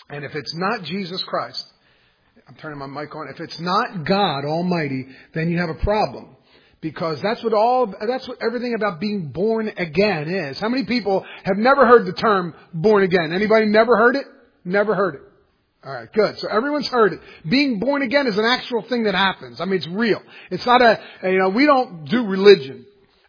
And if it's not Jesus Christ, I'm turning my mic on. If it's not God Almighty, then you have a problem. Because that's what everything about being born again is. How many people have never heard the term born again? Anybody never heard it? Never heard it. All right, good. So everyone's heard it. Being born again is an actual thing that happens. I mean, it's real. It's not we don't do religion.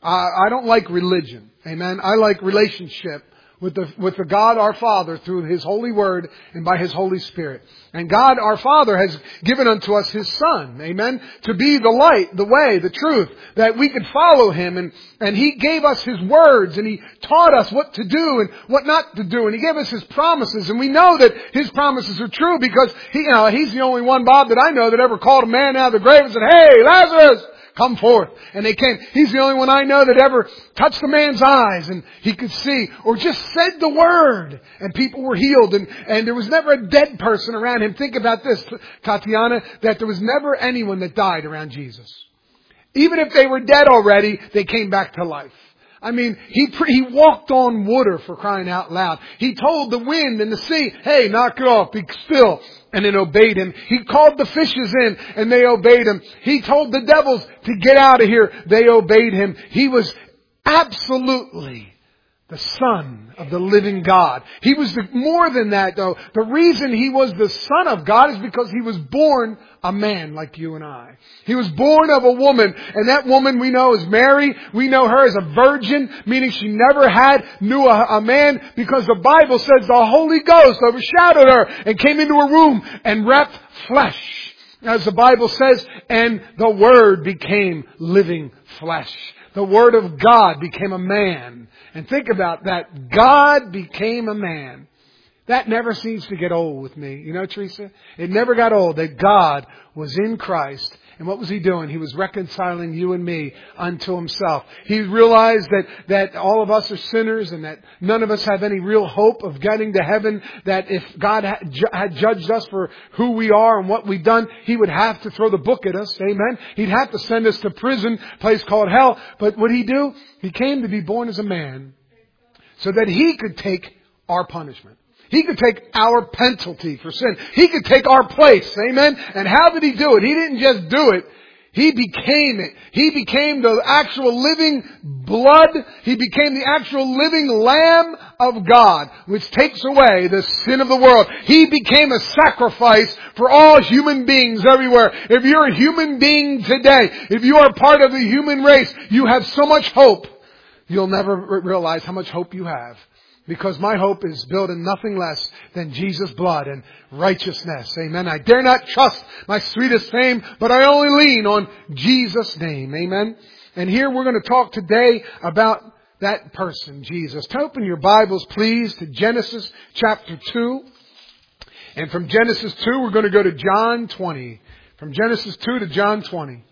I don't like religion. Amen. I like relationship with the God our Father through His holy word and by His Holy Spirit. And God our Father has given unto us His Son, amen, to be the light, the way, the truth, that we could follow Him. And He gave us His words, and He taught us what to do and what not to do. And He gave us His promises. And we know that His promises are true because He's the only one, Bob, that I know that ever called a man out of the grave and said, "Hey, Lazarus, come forth." And they came. He's the only one I know that ever touched the man's eyes and he could see, or just said the word and people were healed. And there was never a dead person around Him. Think about this, Tatiana, that there was never anyone that died around Jesus. Even if they were dead already, they came back to life. I mean, he walked on water, for crying out loud. He told the wind and the sea, "Hey, knock it off, be still." And then obeyed Him. He called the fishes in and they obeyed Him. He told the devils to get out of here. They obeyed Him. He was absolutely the Son of the living God. He was more than that, though. The reason He was the Son of God is because He was born a man like you and I. He was born of a woman, and that woman we know is Mary. We know her as a virgin, meaning she never knew a man, because the Bible says the Holy Ghost overshadowed her and came into her womb and wrapped flesh. As the Bible says, and the Word became living flesh. The Word of God became a man. And think about that. God became a man. That never seems to get old with me. You know, Teresa? It never got old that God was in Christ. And what was He doing? He was reconciling you and me unto Himself. He realized that all of us are sinners and that none of us have any real hope of getting to heaven. That if God had judged us for who we are and what we've done, He would have to throw the book at us. Amen. He'd have to send us to prison, a place called hell. But what He do? He came to be born as a man so that He could take our punishment. He could take our penalty for sin. He could take our place. Amen. And how did He do it? He didn't just do it. He became it. He became the actual living blood. He became the actual living Lamb of God, which takes away the sin of the world. He became a sacrifice for all human beings everywhere. If you're a human being today, if you are part of the human race, you have so much hope. You'll never realize how much hope you have. Because my hope is built in nothing less than Jesus' blood and righteousness. Amen. I dare not trust my sweetest fame, but I only lean on Jesus' name. Amen. And here we're going to talk today about that person, Jesus. Open your Bibles, please, to Genesis chapter 2. And from Genesis 2, we're going to go to John 20. From Genesis 2 to John 20.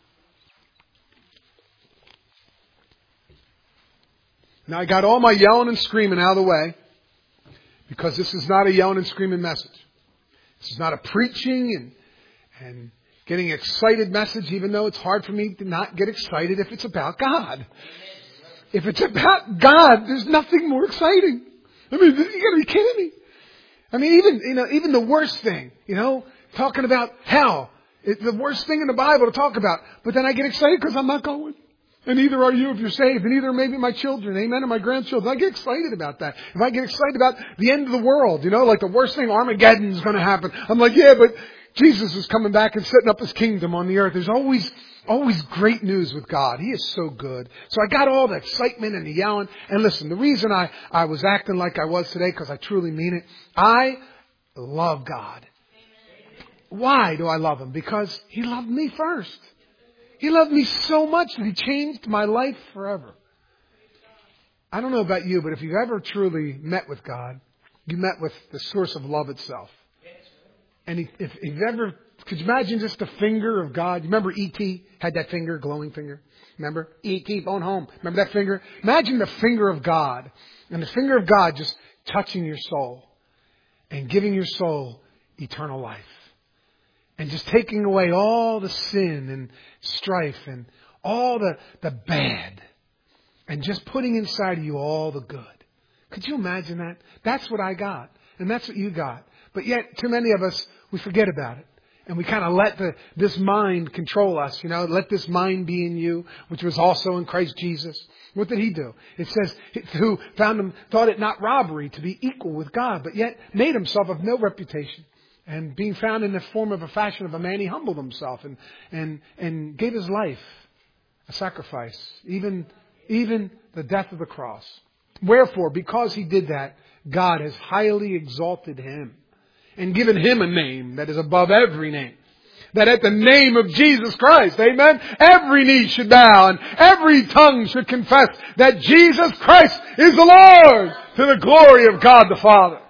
Now, I got all my yelling and screaming out of the way, because this is not a yelling and screaming message. This is not a preaching and getting excited message, even though it's hard for me to not get excited if it's about God. If it's about God, there's nothing more exciting. I mean, you got to be kidding me. I mean, even the worst thing, talking about hell, it's the worst thing in the Bible to talk about. But then I get excited because I'm not going. And neither are you if you're saved. And neither maybe my children. Amen. And my grandchildren. I get excited about that. If I get excited about the end of the world, like the worst thing, Armageddon is going to happen. I'm like, yeah, but Jesus is coming back and setting up His kingdom on the earth. There's always great news with God. He is so good. So I got all the excitement and the yelling. And listen, the reason I was acting like I was today, because I truly mean it. I love God. Why do I love Him? Because He loved me first. He loved me so much that He changed my life forever. I don't know about you, but if you've ever truly met with God, you met with the source of love itself. And if you've ever, could you imagine just the finger of God? You remember E.T. had that finger, glowing finger? Remember? E.T. phone home. Remember that finger? Imagine the finger of God. And the finger of God just touching your soul and giving your soul eternal life. And just taking away all the sin and strife and all the bad. And just putting inside of you all the good. Could you imagine that? That's what I got. And that's what you got. But yet, too many of us, we forget about it. And we kind of let this mind control us, let this mind be in you, which was also in Christ Jesus. What did he do? It says, who thought it not robbery to be equal with God, but yet made himself of no reputation. And being found in the form of a fashion of a man, he humbled himself and gave his life a sacrifice, even the death of the cross. Wherefore, because he did that, God has highly exalted him and given him a name that is above every name. That at the name of Jesus Christ, amen, every knee should bow and every tongue should confess that Jesus Christ is the Lord, to the glory of God the Father.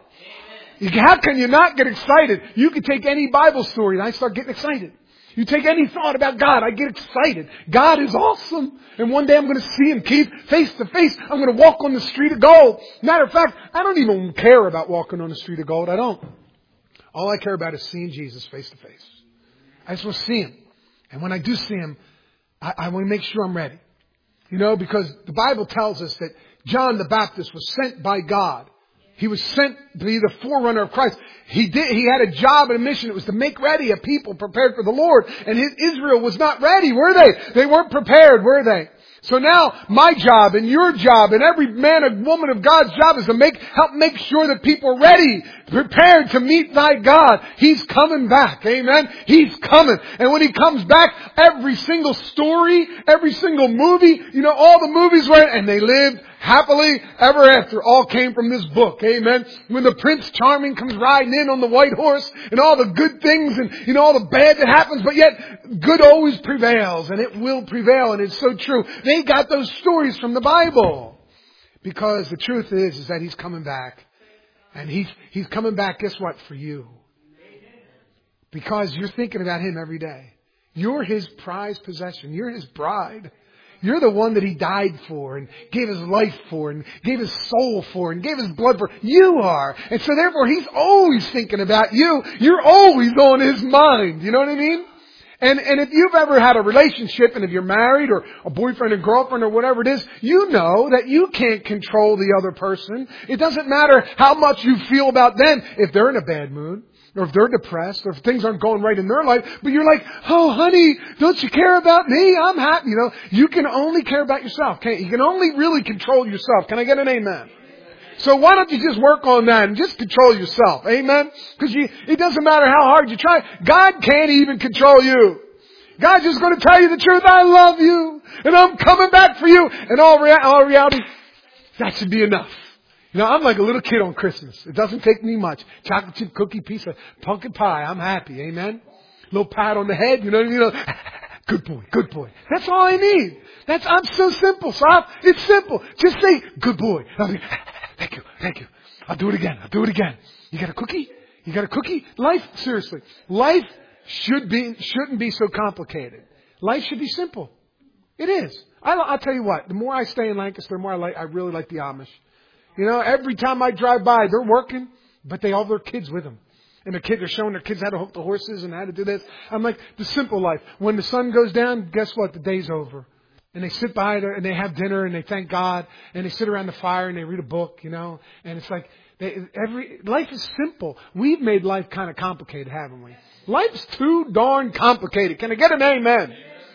How can you not get excited? You can take any Bible story and I start getting excited. You take any thought about God, I get excited. God is awesome. And one day I'm going to see Him, Keith, face to face. I'm going to walk on the street of gold. Matter of fact, I don't even care about walking on the street of gold. I don't. All I care about is seeing Jesus face to face. I just want to see Him. And when I do see Him, I want to make sure I'm ready. Because the Bible tells us that John the Baptist was sent by God. He was sent to be the forerunner of Christ. He had a job and a mission. It was to make ready a people prepared for the Lord. And Israel was not ready, were they? They weren't prepared, were they? So now my job and your job and every man and woman of God's job is to help make sure that people are ready, prepared to meet thy God. He's coming back. Amen. He's coming. And when He comes back, every single story, every single movie, all the movies were, and they lived happily ever after, all came from this book. Amen. When the Prince Charming comes riding in on the white horse and all the good things and, all the bad that happens, but yet good always prevails and it will prevail. And it's so true. They got those stories from the Bible because the truth is that He's coming back, and He's coming back. Guess what? For you. Because you're thinking about Him every day. You're His prized possession. You're His bride. You're the one that He died for and gave His life for and gave His soul for and gave His blood for. You are. And so therefore He's always thinking about you. You're always on His mind. You know what I mean? And if you've ever had a relationship, and if you're married or a boyfriend and girlfriend or whatever it is, you know that you can't control the other person. It doesn't matter how much you feel about them if they're in a bad mood, or if they're depressed, or if things aren't going right in their life. But you're like, oh, honey, don't you care about me? I'm happy. You can only care about yourself. You can only really control yourself. Can I get an amen? So why don't you just work on that and just control yourself? Amen? Because it doesn't matter how hard you try. God can't even control you. God's just going to tell you the truth. I love you. And I'm coming back for you. And all reality, that should be enough. I'm like a little kid on Christmas. It doesn't take me much. Chocolate chip cookie, piece of pumpkin pie. I'm happy. Amen? Little pat on the head. You know. Good boy. Good boy. That's all I need. I'm so simple, Sop. It's simple. Just say, good boy. Thank you. Thank you. I'll do it again. You got a cookie? Life, seriously. Life shouldn't be so complicated. Life should be simple. It is. I'll tell you what. The more I stay in Lancaster, the more I really like the Amish. Every time I drive by, they're working, but they all have their kids with them. And the kids are showing their kids how to hook the horses and how to do this. I'm like, the simple life. When the sun goes down, guess what? The day's over. And they sit by there and they have dinner and they thank God and they sit around the fire and they read a book, and it's like life is simple. We've made life kind of complicated, haven't we? Life's too darn complicated. Can I get an amen?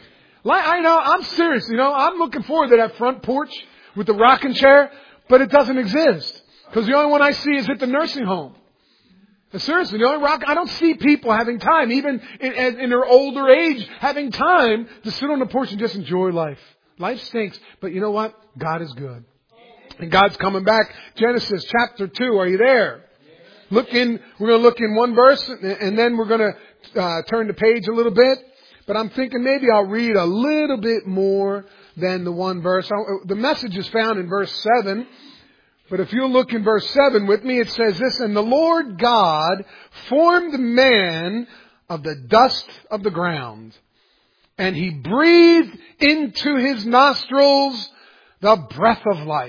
I know, I'm serious, I'm looking forward to that front porch with the rocking chair, but it doesn't exist because the only one I see is at the nursing home. Seriously, the only rock, I don't see people having time, even in their older age, having time to sit on the porch and just enjoy life. Life stinks, but you know what? God is good. And God's coming back. Genesis chapter 2, are you there? We're going to look in one verse, and then we're going to turn the page a little bit. But I'm thinking maybe I'll read a little bit more than the one verse. The message is found in verse 7. But if you look in verse 7 with me, it says this, and the Lord God formed man of the dust of the ground, and He breathed into his nostrils the breath of life,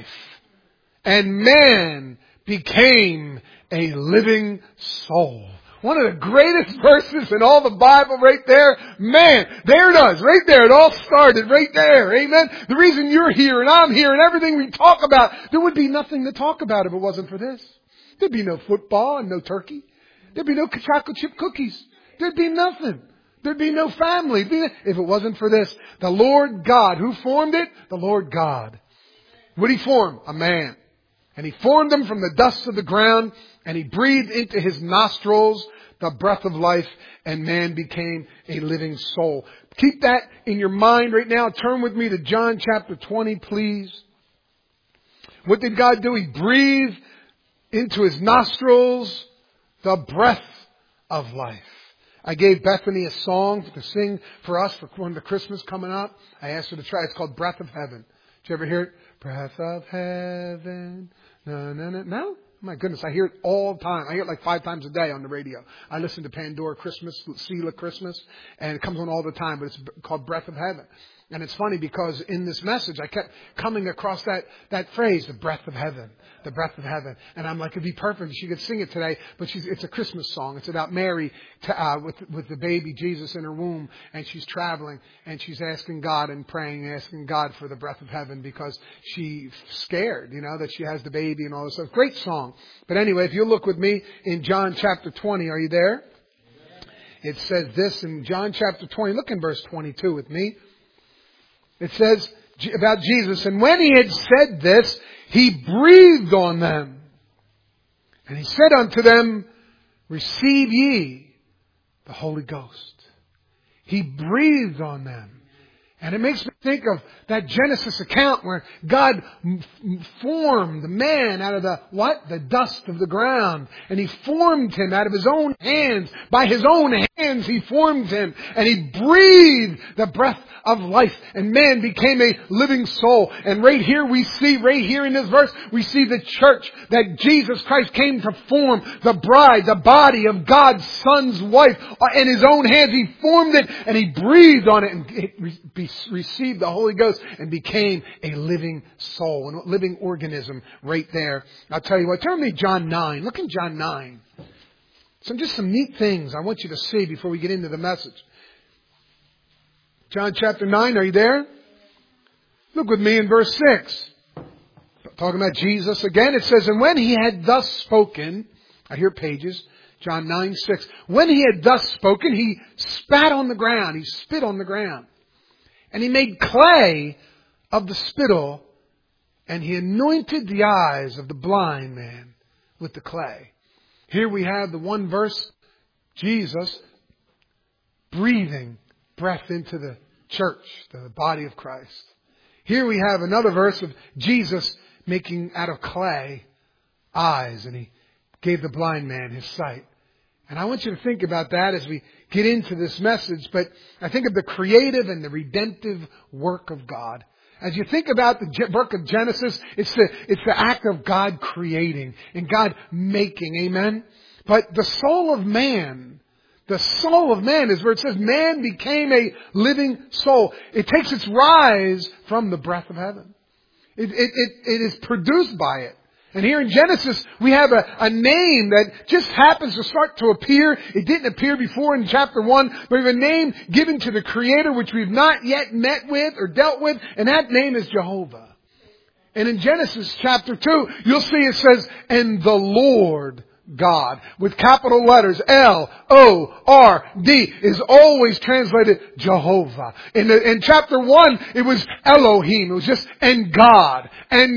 and man became a living soul. One of the greatest verses in all the Bible right there. Man, there it is. Right there. It all started right there. Amen. The reason you're here and I'm here and everything we talk about, there would be nothing to talk about if it wasn't for this. There'd be no football and no turkey. There'd be no chocolate chip cookies. There'd be nothing. There'd be no family. If it wasn't for this, the Lord God, who formed it? The Lord God. What did He form? A man. And He formed him from the dust of the ground, and He breathed into his nostrils the breath of life, and man became a living soul. Keep that in your mind right now. Turn with me to John chapter 20, please. What did God do? He breathed into his nostrils the breath of life. I gave Bethany a song to sing for us for when the Christmas coming up. I asked her to try. It's called Breath of Heaven. Did you ever hear it? Breath of heaven. No, no, no. No? My goodness, I hear it all the time. I hear it like 5 times a day on the radio. I listen to Pandora Christmas, Sela Christmas, and it comes on all the time, but it's called Breath of Heaven. And it's funny because in this message, I kept coming across that phrase, the breath of heaven, the breath of heaven. And I'm like, it'd be perfect if she could sing it today, but it's a Christmas song. It's about Mary with the baby Jesus in her womb, and she's traveling, and she's asking God and praying, asking God for the breath of heaven because she's scared, that she has the baby and all this stuff. Great song. But anyway, if you look with me in John chapter 20, are you there? It says this in John chapter 20. Look in verse 22 with me. It says about Jesus, and when He had said this, He breathed on them. And He said unto them, receive ye the Holy Ghost. He breathed on them. And it makes me think of that Genesis account where God formed the man out of the dust of the ground. And He formed him out of His own hands. By His own hands He formed him. And He breathed the breath of life. And man became a living soul. And right here in this verse, we see the church that Jesus Christ came to form. The bride, the body of God's Son's wife. In His own hands He formed it and He breathed on it. And it received the Holy Ghost and became a living soul, a living organism right there. I'll tell you what, turn me to John 9. Look in John 9. Just some neat things I want you to see before we get into the message. John chapter 9, are you there? Look with me in verse 6. Talking about Jesus again, it says, and when He had thus spoken, I hear pages, John 9:6. When He had thus spoken, He spat on the ground. He spit on the ground. And He made clay of the spittle, and He anointed the eyes of the blind man with the clay. Here we have the one verse, Jesus breathing breath into the church, the body of Christ. Here we have another verse of Jesus making out of clay eyes, and He gave the blind man his sight. And I want you to think about that as we get into this message. But I think of the creative and the redemptive work of God. As you think about the book of Genesis, it's the act of God creating and God making. Amen? But the soul of man is where it says man became a living soul. It takes its rise from the breath of heaven. It is produced by it. And here in Genesis, we have a name that just happens to start to appear. It didn't appear before in chapter 1, but we have a name given to the Creator which we've not yet met with or dealt with, and that name is Jehovah. And in Genesis chapter 2, you'll see it says, and the Lord God, with capital letters, L-O-R-D, is always translated Jehovah. In chapter 1, it was Elohim. It was just, and God,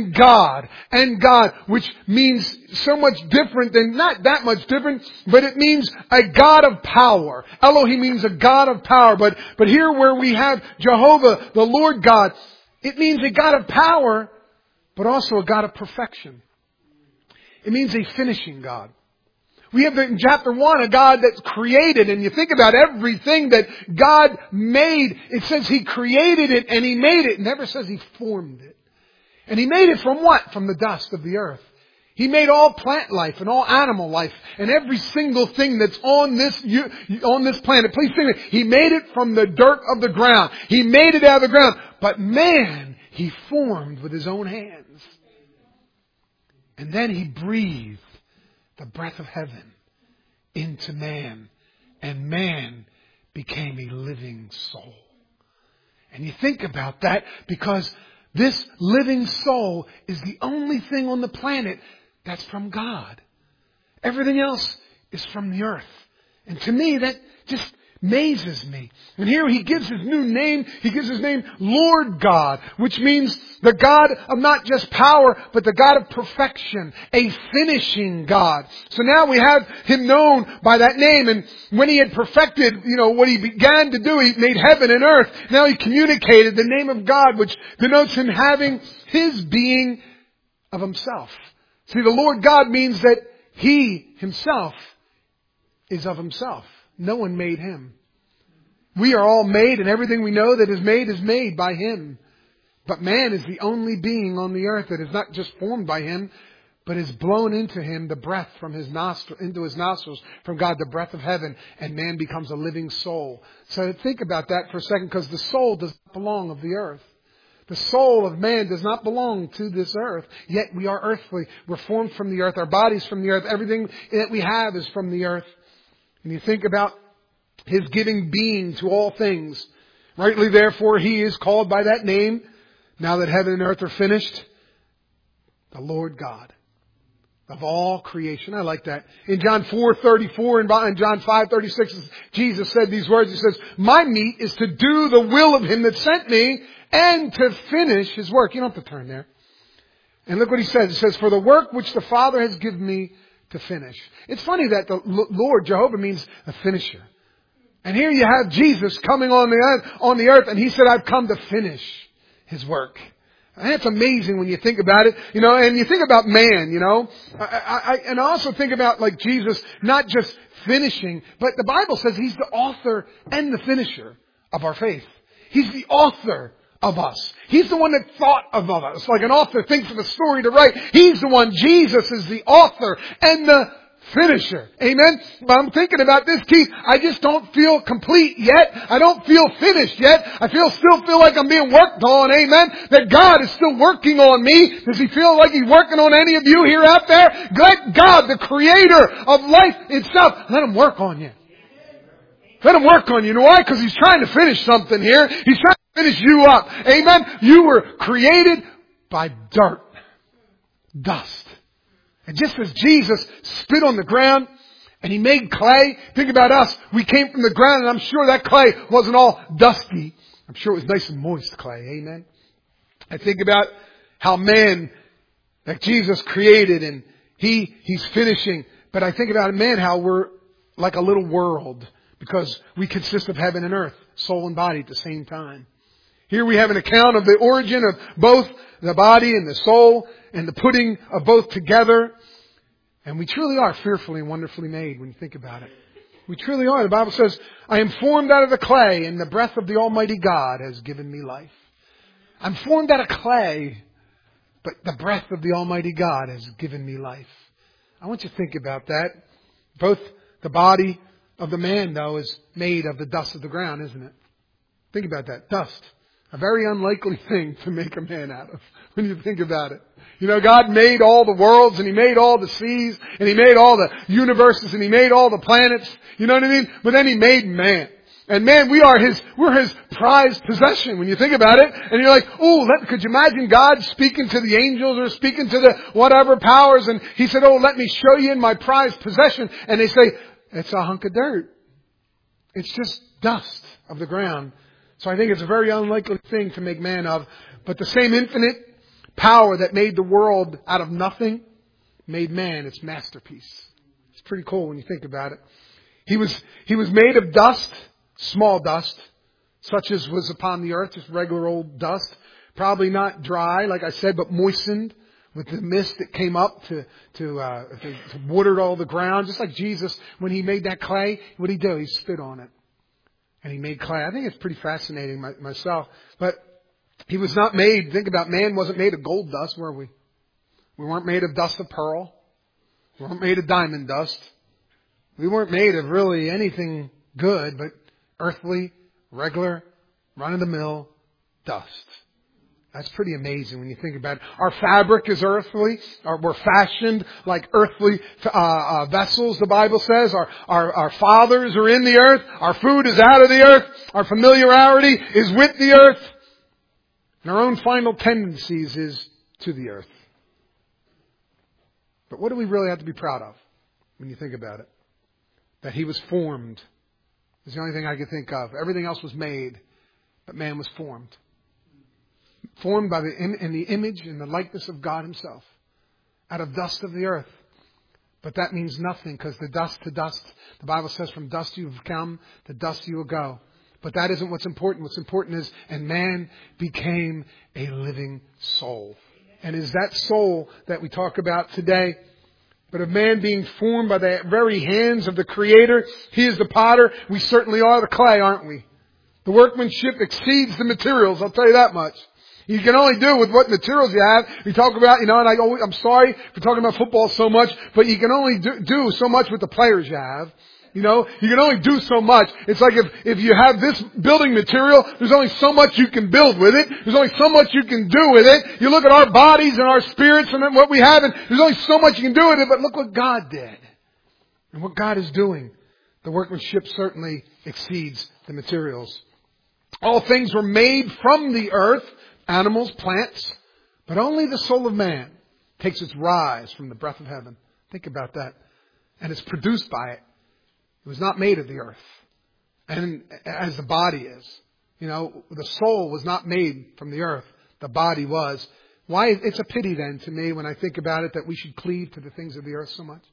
which means so much different than, not that much different, but it means a God of power. Elohim means a God of power. But here where we have Jehovah, the Lord God, it means a God of power, but also a God of perfection. It means a finishing God. We have in chapter 1 a God that's created, and you think about everything that God made. It says He created it and He made it. It never says He formed it. And He made it from what? From the dust of the earth. He made all plant life and all animal life and every single thing that's on this planet. Please think of it. He made it from the dirt of the ground. He made it out of the ground. But man, He formed with His own hands. And then He breathed the breath of heaven into man, and man became a living soul. And you think about that because this living soul is the only thing on the planet that's from God. Everything else is from the earth. And to me, that just amazes me. And here he gives his new name. He gives his name Lord God, which means the God of not just power, but the God of perfection, a finishing God. So now we have him known by that name. And when he had perfected, what he began to do, he made heaven and earth. Now he communicated the name of God, which denotes him having his being of himself. See, the Lord God means that he himself is of himself. No one made him. We are all made, and everything we know that is made by him. But man is the only being on the earth that is not just formed by him, but is blown into him the breath from his into his nostrils from God, the breath of heaven, and man becomes a living soul. So think about that for a second, because the soul does not belong of the earth. The soul of man does not belong to this earth, yet we are earthly. We're formed from the earth. Our body's from the earth. Everything that we have is from the earth. And you think about his giving being to all things. Rightly, therefore, he is called by that name, now that heaven and earth are finished, the Lord God of all creation. I like that. In John 4:34 and John 5:36, Jesus said these words. He says, my meat is to do the will of him that sent me and to finish his work. You don't have to turn there. And look what he says. He says, for the work which the Father has given me to finish. It's funny that the Lord, Jehovah, means a finisher. And here you have Jesus coming on the earth, and he said, I've come to finish his work. And that's amazing when you think about it, and you think about man, and I also think about like Jesus not just finishing, but the Bible says he's the author and the finisher of our faith. He's the author of us. He's the one that thought of us. Like an author thinks of a story to write. He's the one. Jesus is the author and the finisher. Amen? But I'm thinking about this, Keith. I just don't feel complete yet. I don't feel finished yet. I still feel like I'm being worked on. Amen? That God is still working on me. Does he feel like he's working on any of you here out there? Let God, the creator of life itself, let him work on you. Let him work on you. You know why? Because he's trying to finish something here. He's trying to finish you up. Amen? You were created by dirt. Dust. And just as Jesus spit on the ground and he made clay, think about us. We came from the ground, and I'm sure that clay wasn't all dusty. I'm sure it was nice and moist clay. Amen? I think about how man that Jesus created and he's finishing. But I think about man, how we're like a little world. Because we consist of heaven and earth, soul and body at the same time. Here we have an account of the origin of both the body and the soul and the putting of both together. And we truly are fearfully and wonderfully made when you think about it. We truly are. The Bible says, I am formed out of the clay, and the breath of the Almighty God has given me life. I'm formed out of clay, but the breath of the Almighty God has given me life. I want you to think about that. Both the body of the man, though, is made of the dust of the ground, isn't it? Think about that. Dust. A very unlikely thing to make a man out of when you think about it. God made all the worlds, and he made all the seas, and he made all the universes, and he made all the planets. You know what I mean? But then he made man. And man, we're his prized possession when you think about it. And you're like, could you imagine God speaking to the angels or speaking to the whatever powers? And he said, let me show you in my prized possession. And they say, it's a hunk of dirt. It's just dust of the ground. So I think it's a very unlikely thing to make man of. But the same infinite power that made the world out of nothing made man its masterpiece. It's pretty cool when you think about it. He was made of dust, small dust, such as was upon the earth, just regular old dust. Probably not dry, like I said, but moistened with the mist that came up to water all the ground. Just like Jesus, when he made that clay, what did he do? He spit on it. And he made clay. I think it's pretty fascinating myself. But he was not made, think about, man wasn't made of gold dust, were we? We weren't made of dust of pearl. We weren't made of diamond dust. We weren't made of really anything good, but earthly, regular, run-of-the-mill dust. That's pretty amazing when you think about it. Our fabric is earthly. We're fashioned like earthly vessels, the Bible says. Our fathers are in the earth. Our food is out of the earth. Our familiarity is with the earth. And our own final tendencies is to the earth. But what do we really have to be proud of when you think about it? that he was formed. It's the only thing I could think of. Everything else was made, but man was formed. Formed in the image and the likeness of God himself, out of dust of the earth. But that means nothing, because the dust to dust, the Bible says, from dust you have come, to dust you will go. But that isn't what's important. What's important is, and man became a living soul. And is that soul that we talk about today? But of man being formed by the very hands of the Creator, he is the potter. We certainly are the clay, aren't we? The workmanship exceeds the materials, I'll tell you that much. You can only do with what materials you have. You talk about, and I'm sorry for talking about football so much, but you can only do so much with the players you have. You can only do so much. It's like if you have this building material, there's only so much you can build with it. There's only so much you can do with it. You look at our bodies and our spirits and what we have, and there's only so much you can do with it, but look what God did. And what God is doing. The workmanship certainly exceeds the materials. All things were made from the earth, animals, plants, but only the soul of man takes its rise from the breath of heaven. Think about that. And it's produced by it. It was not made of the earth. And as the body is. The soul was not made from the earth. The body was. Why? It's a pity then to me when I think about it that we should cleave to the things of the earth so much.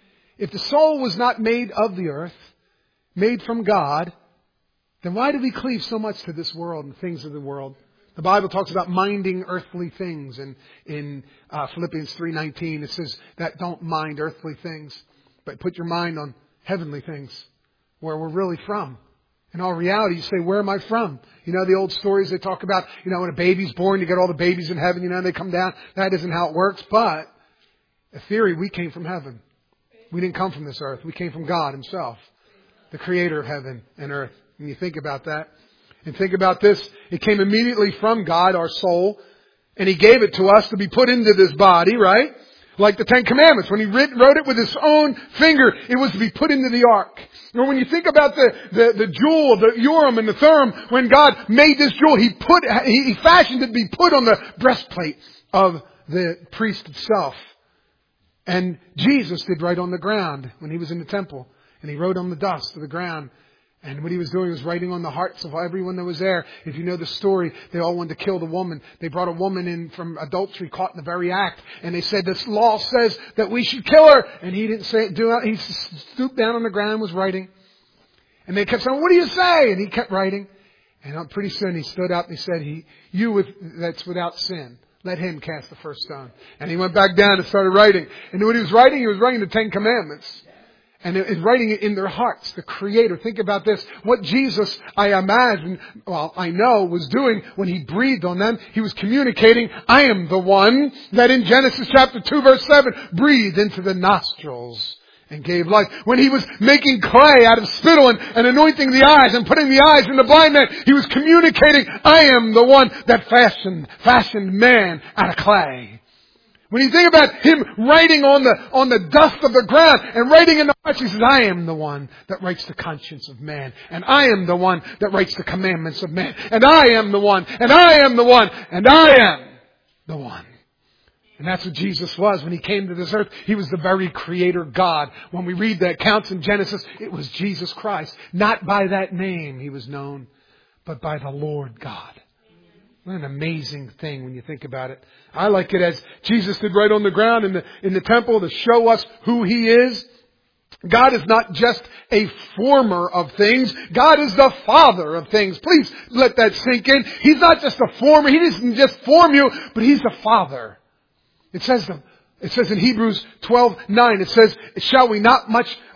If the soul was not made of the earth, made from God, then why do we cleave so much to this world and things of the world? The Bible talks about minding earthly things. And in Philippians 3:19, it says that don't mind earthly things, but put your mind on heavenly things, where we're really from. In all reality, you say, where am I from? The old stories they talk about, when a baby's born, you get all the babies in heaven, they come down. That isn't how it works. But, in theory, we came from heaven. We didn't come from this earth. We came from God himself, the creator of heaven and earth. When you think about that. And think about this. It came immediately from God, our soul. And he gave it to us to be put into this body, right? Like the Ten Commandments. When he wrote it with his own finger, it was to be put into the ark. Or when you think about the jewel, the Urim and the Thummim, when God made this jewel, he fashioned it to be put on the breastplate of the priest himself. And Jesus did write on the ground when he was in the temple. And he wrote on the dust of the ground. And what he was doing was writing on the hearts of everyone that was there. If you know the story, they all wanted to kill the woman. They brought a woman in from adultery, caught in the very act. And they said, this law says that we should kill her. And he didn't say it. He stooped down on the ground and was writing. And they kept saying, what do you say? And he kept writing. And pretty soon he stood up and he said, that's without sin, let him cast the first stone. And he went back down and started writing. And what he was writing the Ten Commandments. And is writing it in their hearts, the Creator. Think about this. What Jesus, I know, was doing when he breathed on them. He was communicating, I am the one that in Genesis chapter 2 verse 7 breathed into the nostrils and gave life. When he was making clay out of spittle and anointing the eyes and putting the eyes in the blind man, he was communicating, I am the one that fashioned man out of clay. When you think about him writing on the dust of the ground and writing in the hearts, he says, I am the one that writes the conscience of man. And I am the one that writes the commandments of man. And I am the one. And I am the one. And I am the one. And that's what Jesus was when he came to this earth. He was the very creator God. When we read the accounts in Genesis, it was Jesus Christ. Not by that name he was known, but by the Lord God. What an amazing thing when you think about it. I like it as Jesus did right on the ground in the temple to show us who he is. God is not just a former of things. God is the Father of things. Please let that sink in. He's not just a former. He doesn't just form you, but he's the Father. It says in Hebrews 12:9, it says, shall we not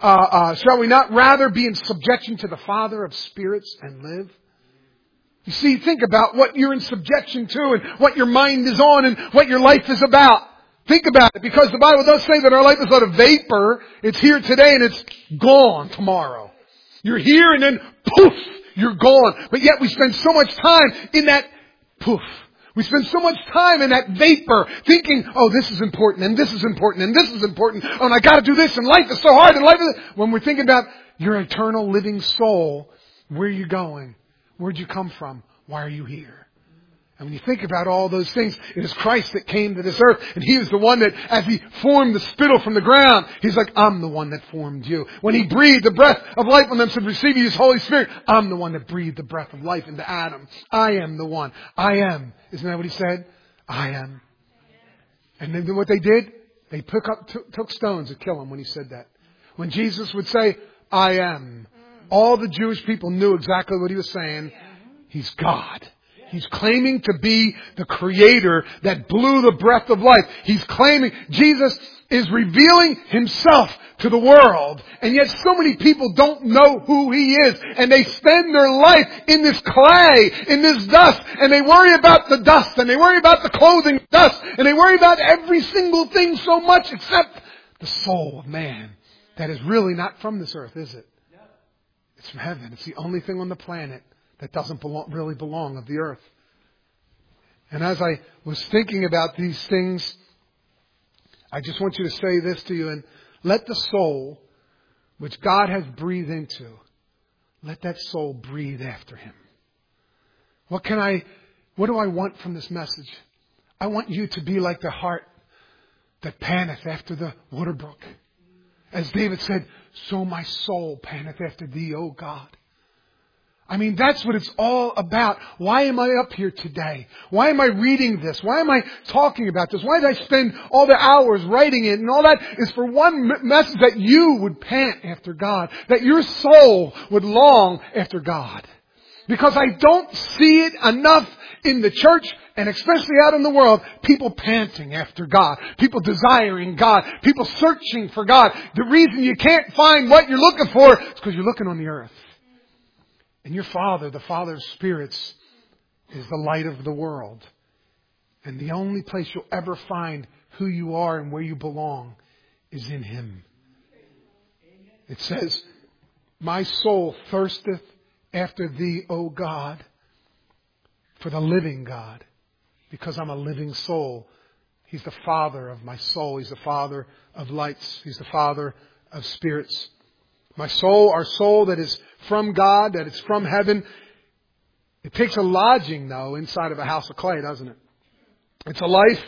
rather be in subjection to the Father of spirits and live? You see, think about what you're in subjection to and what your mind is on and what your life is about. Think about it, because the Bible does say that our life is like a vapor. It's here today and it's gone tomorrow. You're here and then poof, you're gone. But yet we spend so much time in that poof. We spend so much time in that vapor thinking, oh, this is important and this is important and this is important. Oh, and I got to do this and life is so hard and life is... When we're thinking about your eternal living soul, where are you going? Where'd you come from? Why are you here? And when you think about all those things, it is Christ that came to this earth. And He was the one that, as He formed the spittle from the ground, He's like, I'm the one that formed you. When He breathed the breath of life on them, said, receive His Holy Spirit, I'm the one that breathed the breath of life into Adam. I am the one. I am. Isn't that what He said? I am. And then what they did? They took stones to kill Him when He said that. When Jesus would say, I am, all the Jewish people knew exactly what He was saying. He's God. He's claiming to be the Creator that blew the breath of life. He's claiming, Jesus is revealing Himself to the world. And yet so many people don't know who He is. And they spend their life in this clay, in this dust. And they worry about the dust. And they worry about the clothing dust. And they worry about every single thing so much except the soul of man. That is really not from this earth, is it? It's from heaven. It's the only thing on the planet that doesn't really belong of the earth. And as I was thinking about these things, I just want you to say this to you, and let the soul, which God has breathed into, let that soul breathe after Him. What do I want from this message? I want you to be like the hart that panteth after the water brook. As David said, so my soul panteth after Thee, O God. I mean, that's what it's all about. Why am I up here today? Why am I reading this? Why am I talking about this? Why did I spend all the hours writing it? And all that is for one message, that you would pant after God. That your soul would long after God. Because I don't see it enough in the church, and especially out in the world, people panting after God. People desiring God. People searching for God. The reason you can't find what you're looking for is because you're looking on the earth. And your Father, the Father of spirits, is the light of the world. And the only place you'll ever find who you are and where you belong is in Him. It says, my soul thirsteth after Thee, O God, for the living God, because I'm a living soul. He's the Father of my soul. He's the Father of lights. He's the Father of spirits. My soul, our soul that is from God, that is from heaven. It takes a lodging, though, inside of a house of clay, doesn't it? It's a life.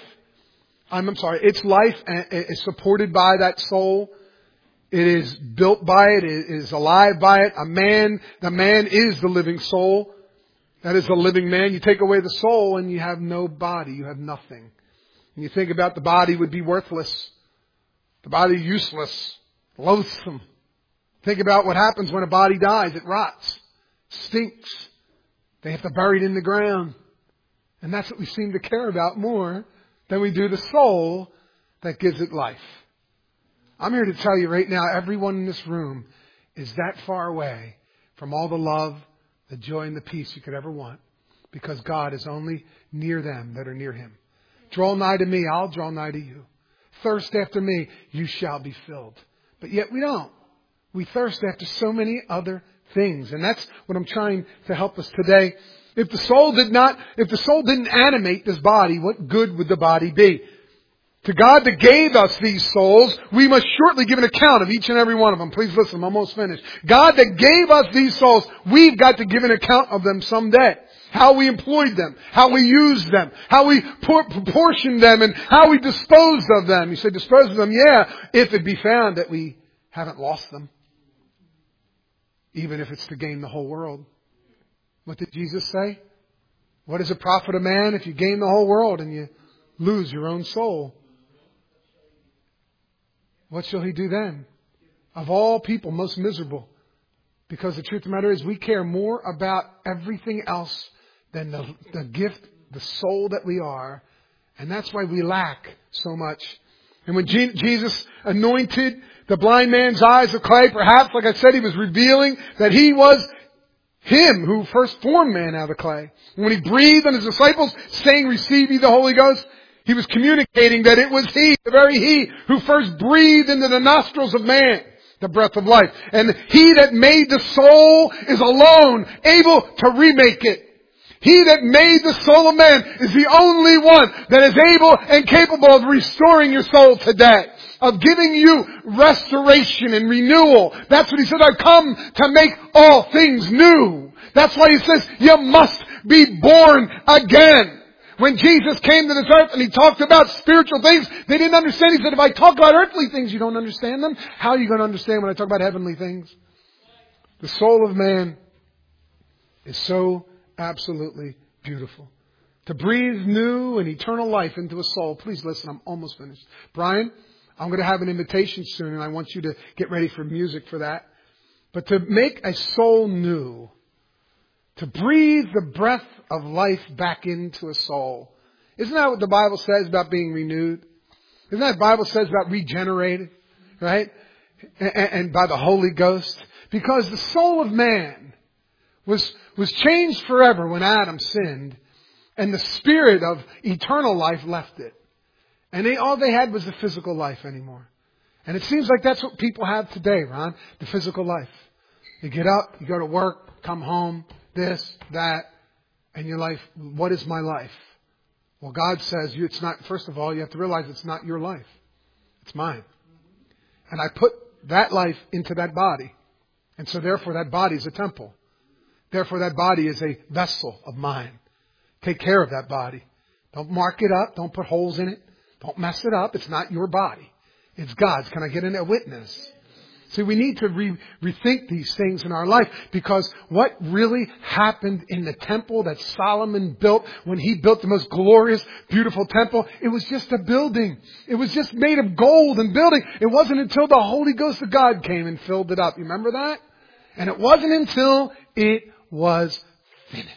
Its life is supported by that soul. It is built by it. It is alive by it. The man is the living soul. That is the living man. You take away the soul and you have no body. You have nothing. And you think about the body would be worthless. The body useless. Loathsome. Think about what happens when a body dies. It rots. Stinks. They have to bury it in the ground. And that's what we seem to care about more than we do the soul that gives it life. I'm here to tell you right now, everyone in this room is that far away from all the love, the joy, and the peace you could ever want. Because God is only near them that are near Him. Draw nigh to me, I'll draw nigh to you. Thirst after me, you shall be filled. But yet we don't. We thirst after so many other things. And that's what I'm trying to help us today. If the soul didn't animate this body, what good would the body be? To God that gave us these souls, we must shortly give an account of each and every one of them. Please listen, I'm almost finished. God that gave us these souls, we've got to give an account of them someday. How we employed them, how we used them, how we proportioned them, and how we disposed of them. You say disposed of them? Yeah, if it be found that we haven't lost them. Even if it's to gain the whole world. What did Jesus say? What does it profit a man if you gain the whole world and you lose your own soul? What shall he do then? Of all people, most miserable. Because the truth of the matter is we care more about everything else than the gift, the soul that we are. And that's why we lack so much. And when Jesus anointed the blind man's eyes of clay, perhaps, like I said, He was revealing that He was Him who first formed man out of the clay. And when He breathed on His disciples, saying, receive ye the Holy Ghost, He was communicating that it was He, the very He, who first breathed into the nostrils of man the breath of life. And He that made the soul is alone able to remake it. He that made the soul of man is the only one that is able and capable of restoring your soul today. Of giving you restoration and renewal. That's what He said, I've come to make all things new. That's why He says, you must be born again. When Jesus came to this earth and He talked about spiritual things, they didn't understand. He said, if I talk about earthly things, you don't understand them. How are you going to understand when I talk about heavenly things? The soul of man is so absolutely beautiful. To breathe new and eternal life into a soul. Please listen, I'm almost finished. Brian, I'm going to have an invitation soon and I want you to get ready for music for that. But to make a soul new, to breathe the breath of life back into a soul. Isn't that what the Bible says about being renewed? Isn't that what the Bible says about regenerated? Right? And by the Holy Ghost. Because the soul of man was changed forever when Adam sinned. And the spirit of eternal life left it. And all they had was the physical life anymore. And it seems like that's what people have today, Ron. The physical life. You get up, you go to work, come home, this, that. And your life, what is my life? Well, God says it's not, first of all, you have to realize it's not your life. It's mine. And I put that life into that body. And so therefore that body is a temple. Therefore that body is a vessel of mine. Take care of that body. Don't mark it up. Don't put holes in it. Don't mess it up. It's not your body. It's God's. Can I get in a witness? See, we need to rethink these things in our life because what really happened in the temple that Solomon built when he built the most glorious, beautiful temple, it was just a building. It was just made of gold and building. It wasn't until the Holy Ghost of God came and filled it up. You remember that? And it wasn't until it was finished.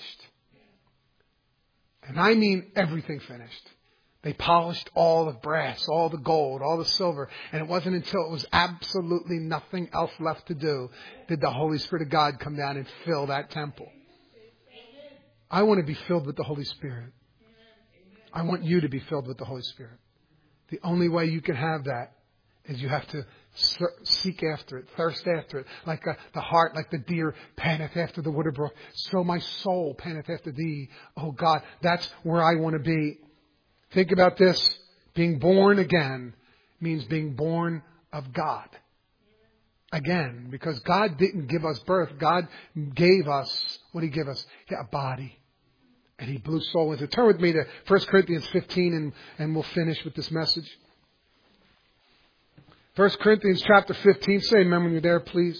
And I mean everything finished. They polished all the brass, all the gold, all the silver. And it wasn't until it was absolutely nothing else left to do did the Holy Spirit of God come down and fill that temple. I want to be filled with the Holy Spirit. I want you to be filled with the Holy Spirit. The only way you can have that is you have to seek after it, thirst after it, like the heart, like the deer panteth after the water brook. So my soul panteth after thee, oh God. That's where I want to be. Think about this. Being born again means being born of God. Again, because God didn't give us birth. God gave us, what did He give us? Yeah, a body. And He blew soul into it. Turn with me to 1 Corinthians 15 and we'll finish with this message. 1 Corinthians chapter 15. Say amen when you're there, please.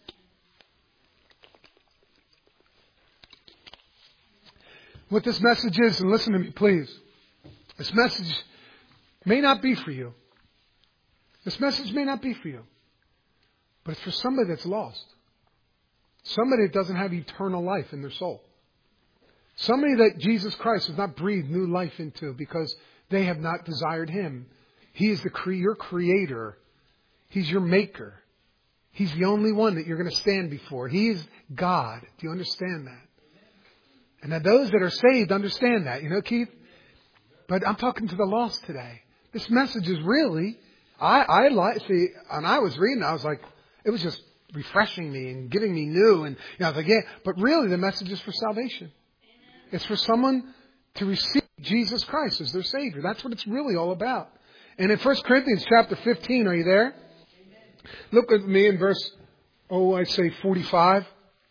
What this message is, and listen to me, please. This message may not be for you. This message may not be for you. But it's for somebody that's lost. Somebody that doesn't have eternal life in their soul. Somebody that Jesus Christ has not breathed new life into because they have not desired Him. He is your creator. He's your maker. He's the only one that you're going to stand before. He is God. Do you understand that? And now those that are saved understand that. You know, Keith? But I'm talking to the lost today. This message is really, I was reading, I was like, it was just refreshing me and giving me new. And I was like, yeah, but really the message is for salvation. It's for someone to receive Jesus Christ as their Savior. That's what it's really all about. And in 1 Corinthians chapter 15, are you there? Look with me in verse, 45.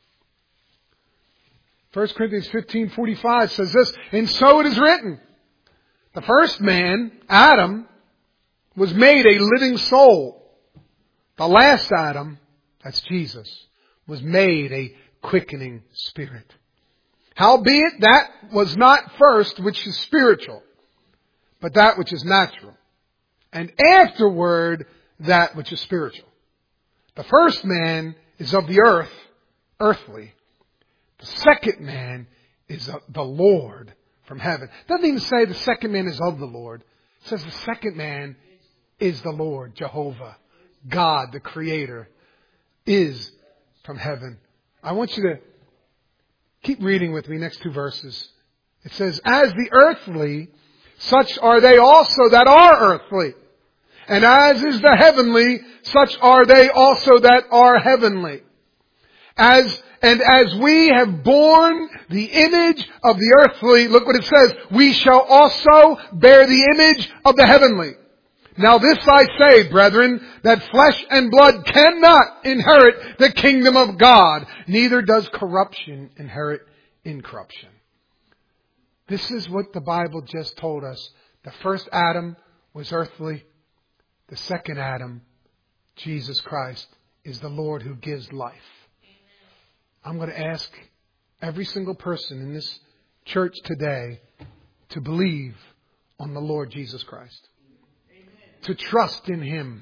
1 Corinthians 15:45 says this, and so it is written. The first man, Adam, was made a living soul. The last Adam, that's Jesus, was made a quickening spirit. Howbeit that was not first which is spiritual, but that which is natural. And afterward, that which is spiritual. The first man is of the earth, earthly. The second man is of the Lord from heaven. It doesn't even say the second man is of the Lord. It says the second man is the Lord, Jehovah. God, the Creator, is from heaven. I want you to keep reading with me, next two verses. It says, as the earthly, such are they also that are earthly. And as is the heavenly, such are they also that are heavenly. As we have borne the image of the earthly, look what it says, we shall also bear the image of the heavenly. Now this I say, brethren, that flesh and blood cannot inherit the kingdom of God, neither does corruption inherit incorruption. This is what the Bible just told us. The first Adam was earthly. The second Adam, Jesus Christ, is the Lord who gives life. I'm going to ask every single person in this church today to believe on the Lord Jesus Christ. To trust in Him.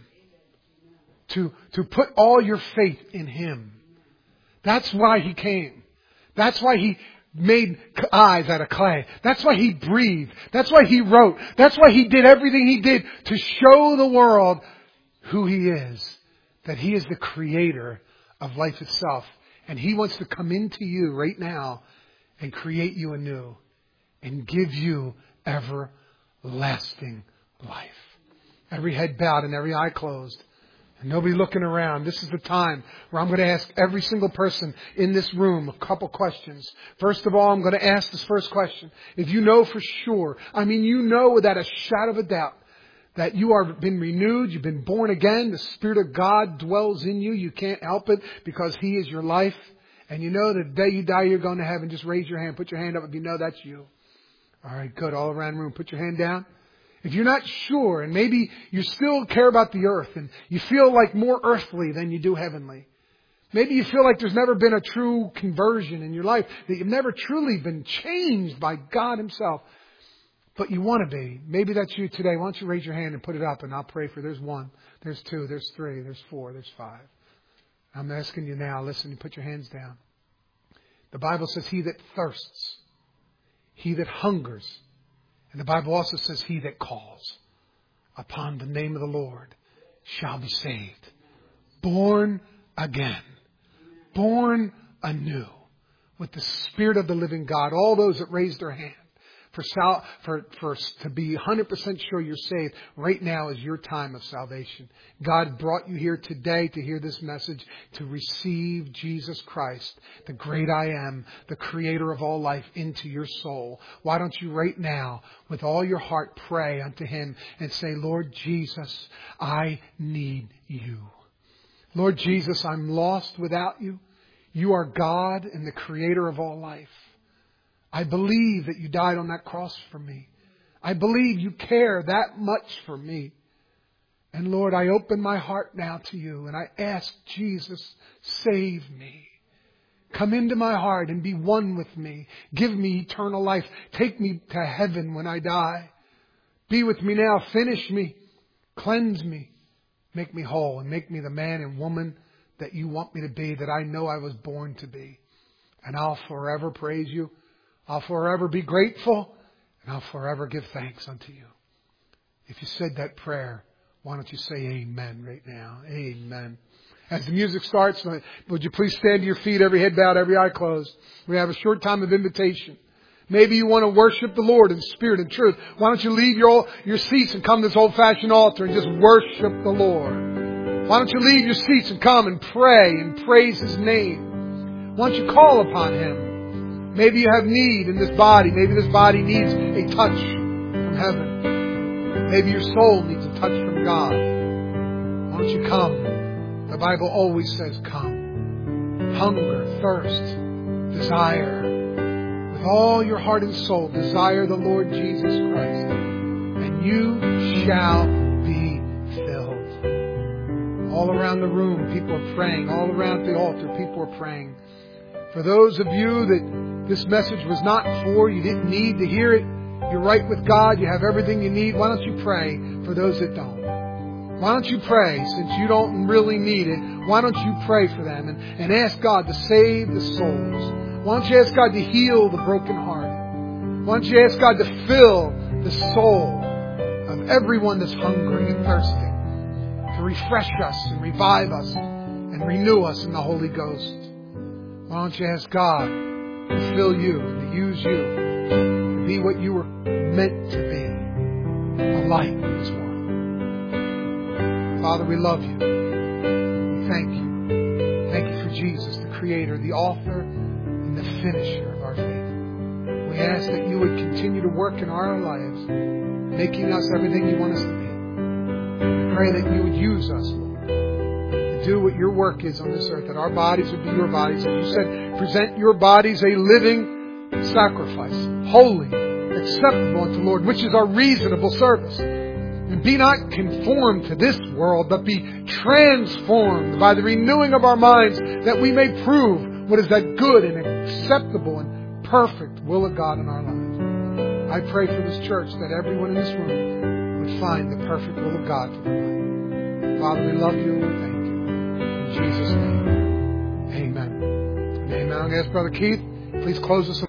To put all your faith in Him. That's why He came. That's why He made eyes out of clay. That's why He breathed. That's why He wrote. That's why He did everything He did to show the world who He is. That He is the creator of life itself. And He wants to come into you right now and create you anew and give you everlasting life. Every head bowed and every eye closed. And nobody looking around. This is the time where I'm going to ask every single person in this room a couple questions. First of all, I'm going to ask this first question. If you know for sure, you know without a shadow of a doubt, that you are been renewed, you've been born again, the Spirit of God dwells in you, you can't help it because He is your life. And you know that the day you die, you're going to heaven. Just raise your hand, put your hand up if you know that's you. All right, good. All around the room, put your hand down. If you're not sure, and maybe you still care about the earth, and you feel like more earthly than you do heavenly. Maybe you feel like there's never been a true conversion in your life, that you've never truly been changed by God Himself. But you want to be. Maybe that's you today. Why don't you raise your hand and put it up and I'll pray for you. There's 1, there's 2, there's 3, there's 4, there's 5. I'm asking you now, listen, you put your hands down. The Bible says he that thirsts, he that hungers. And the Bible also says he that calls upon the name of the Lord shall be saved. Born again. Born anew. With the Spirit of the living God. All those that raised their hand. For to be 100% sure you're saved, right now is your time of salvation. God brought you here today to hear this message, to receive Jesus Christ, the great I am, the creator of all life, into your soul. Why don't you right now, with all your heart, pray unto Him and say, Lord Jesus, I need you. Lord Jesus, I'm lost without you. You are God and the creator of all life. I believe that you died on that cross for me. I believe you care that much for me. And Lord, I open my heart now to you and I ask, Jesus, save me. Come into my heart and be one with me. Give me eternal life. Take me to heaven when I die. Be with me now. Finish me. Cleanse me. Make me whole and make me the man and woman that you want me to be, that I know I was born to be. And I'll forever praise you. I'll forever be grateful, and I'll forever give thanks unto you. If you said that prayer, why don't you say amen right now? Amen. As the music starts, would you please stand to your feet, every head bowed, every eye closed. We have a short time of invitation. Maybe you want to worship the Lord in spirit and truth. Why don't you leave your seats and come to this old-fashioned altar and just worship the Lord? Why don't you leave your seats and come and pray and praise His name? Why don't you call upon Him? Maybe you have need in this body. Maybe this body needs a touch from heaven. Maybe your soul needs a touch from God. Why don't you come? The Bible always says come. Hunger, thirst, desire. With all your heart and soul, desire the Lord Jesus Christ. And you shall be filled. All around the room, people are praying. All around the altar, people are praying. For those of you that this message was not for, you didn't need to hear it, you're right with God, you have everything you need, why don't you pray for those that don't? Why don't you pray, since you don't really need it, why don't you pray for them and ask God to save the souls? Why don't you ask God to heal the brokenhearted? Why don't you ask God to fill the soul of everyone that's hungry and thirsty, to refresh us and revive us and renew us in the Holy Ghost? Why don't you ask God to fill you and to use you to be what you were meant to be, a light in this world. Father, we love you. We thank you. Thank you for Jesus, the creator, the author, and the finisher of our faith. We ask that you would continue to work in our lives, making us everything you want us to be. We pray that you would use us, Lord, do what your work is on this earth, that our bodies would be your bodies. As you said, present your bodies a living sacrifice, holy acceptable unto the Lord, which is our reasonable service. And be not conformed to this world, but be transformed by the renewing of our minds, that we may prove what is that good and acceptable and perfect will of God in our lives. I pray for this church that everyone in this room would find the perfect will of God for their life. Father, we love you and we thank you. In Jesus' name, amen. Amen. I'm going to ask Brother Keith, please close us.